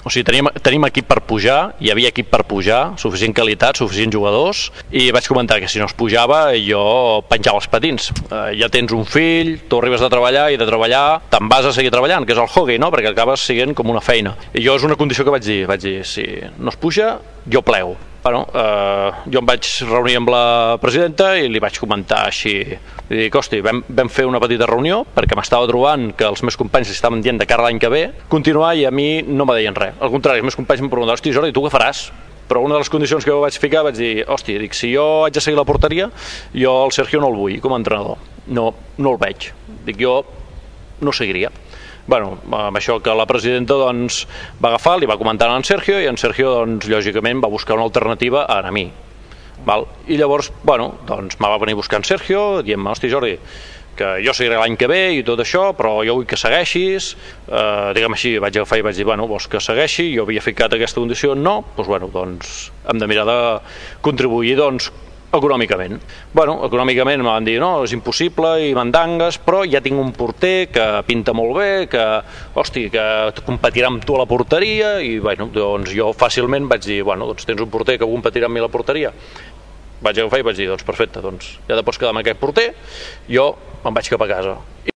O sigui, tenim equip per pujar, hi havia equip per pujar, suficient qualitat, suficients jugadors, i vaig comentar que si no es pujava jo penjava els patins. Ja tens un fill, tu arribes de treballar i de treballar te'n vas a seguir treballant, que és el hockey, no? Perquè acabes sent com una feina. I jo és una condició que vaig dir, si no es puja, jo plego. Bueno, jo em vaig reunir amb la presidenta i li vaig comentar així, i dic, hosti, vam fer una petita reunió perquè m'estava trobant que els meus companys estaven dient de cara a l'any que ve continuar i a mi no me deien res. Al contrari, els meus companys em preguntaven, hosti Jordi, tu què faràs? Però una de les condicions que jo vaig ficar vaig dir, hosti, dic, si jo haig de seguir la porteria, jo el Sergio no el vull com a entrenador, no el veig, dic, jo no seguiria. Bueno, amb això que la presidenta doncs, va agafar, li va comentar a en Sergio i en Sergio doncs, lògicament va buscar una alternativa a mi. Val? I llavors, bueno, doncs me va venir buscant Sergio dient-me, hosti Jordi, que jo seguiré l'any que ve i tot això, però jo vull que segueixis, diguem així, vaig agafar i vaig dir, bueno, vols que segueixi, jo havia ficat aquesta condició, no, doncs bueno, doncs hem de mirar de contribuir doncs econòmicament. Bueno, econòmicament em van dir, no, és impossible i mandangues, però ja tinc un porter que pinta molt bé, que, hosti, que competirà amb tu a la porteria, i bueno, doncs jo fàcilment vaig dir, bueno, doncs tens un porter que competirà amb mi a la porteria. Vaig agafar i vaig dir, doncs perfecte, doncs ja te pots quedar amb aquest porter, jo me'n vaig cap a casa.